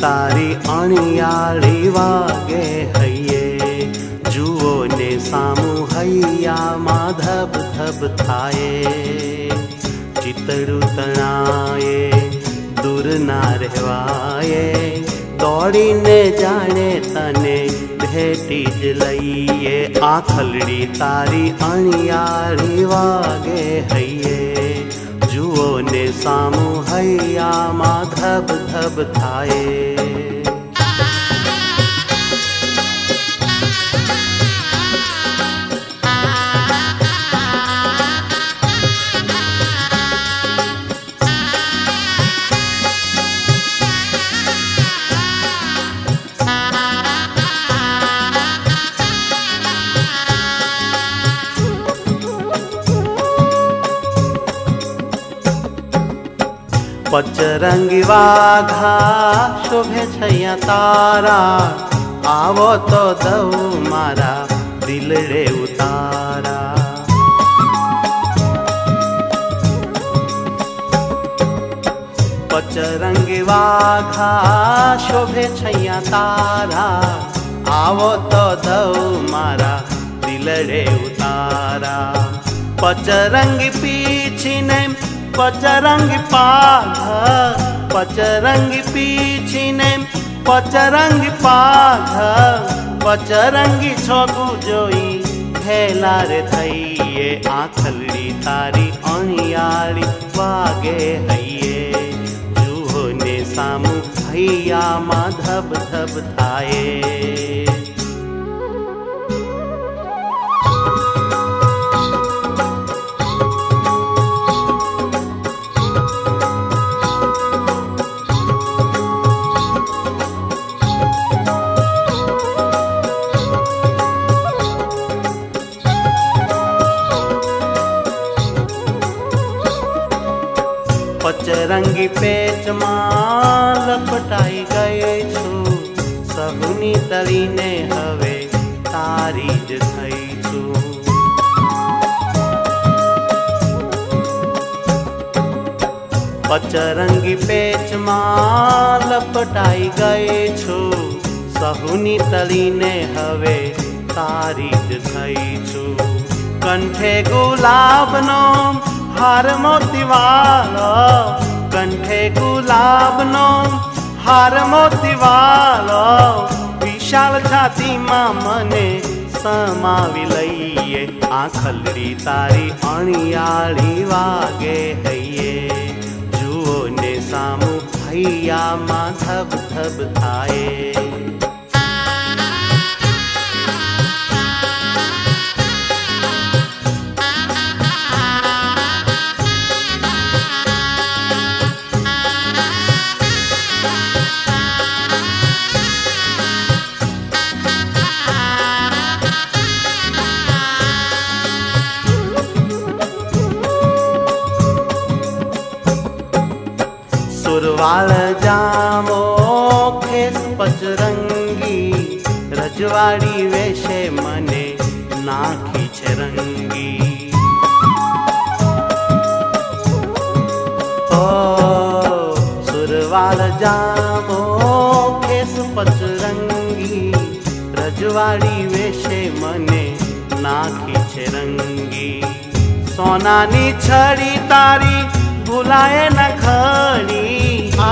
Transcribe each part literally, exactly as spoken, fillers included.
तारी अणियाળી वागे हइये। जुओ ने सामू हैया मा धब धब थाये। चितड़ू तणाये दूर ना रहवाये। दौड़ी ने जाने तने भेटी ज लईये। आखलड़ी तारी अणियाળી वागे हइये। जुओ ने सामू हैया मा धब धब थाये। पचरंगी वाघा शोभे छैया तारा। आवो तो दऊ मारा दिलड़े उतारा। पचरंगी वाघा शोभे छैया तारा। आवो तो दऊ मारा दिलड़े उतारा। पचरंगी पीछी ने पचरंगी पाघ। पचरंगी पीछी ने पचरंगी पाघ। पचरंगी छोगु जोई भेला रे थइये। आखलड़ी तारी अणियाળી वागे हइये। जुहो ने सामू हैया मा धब धब थाये। पचरंगी पेच मां लपटाई गए छू। सहुनी तली ने हवे तारी ज थई छू। पचरंगी पेच मां लपटाई गए छू। सहुनी तली ने हवे तारी ज थई छू। कंठे गुलाब नो हार मोती वालो। कंठे गुलाब नो हार मोती वालो। विशाल छाती मां मने समावी लईये। आखलड़ी तारी अणियाળી वागे हइये। जुओ ने सामू हैया मा धब धब थाये। सुरवाल जामो खेस पचरंगी। रजवाड़ी वेशे मने नाखी छे रंगी। ओ सुरवाल जामो खेस पचरंगी। रजवाड़ी वेशे मने नाखी छे रंगी। सोनानी छड़ी तारी भुलाए न खड़ी। आ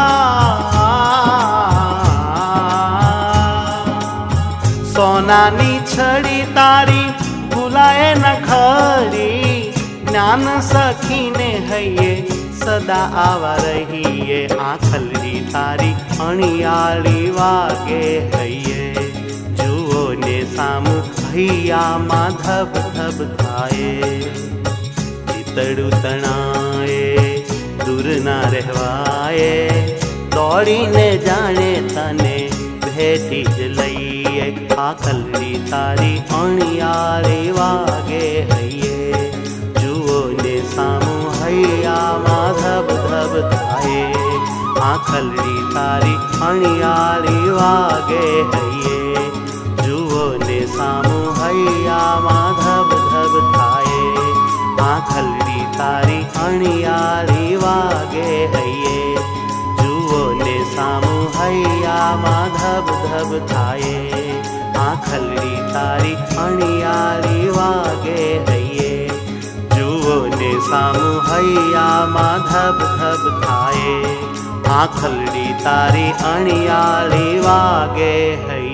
सोनानी छड़ी तारी भुलाए न खड़ी। ज्ञान सखी ने हइये सदा आवा रहिये। आखलड़ी तारी अणियाળી वागे हइये। जुओ ने सामू हैया मा धब धब थाये। चितड़ू तणाये दूर ना रहवाये। दौड़ी ने जाने तने भेटी ज लईये। आखलड़ी तारी अणियाળી वागे हइये। जुओ ने सामू हैया मा धब धब थाये। आखलड़ी तारी अणियाળી वागे हइये। जुओ ने सामू हैया मा धब धब थाये। आखलड़ी तारी अणियाળી वागे हइये। जुओ ने सामू हैया थाये। आखलड़ी तारी अणियाली वागे हइये, जुओ ने सामू हैया मा धब धब थाये। आखलड़ी तारी अणियाली वागे हइये।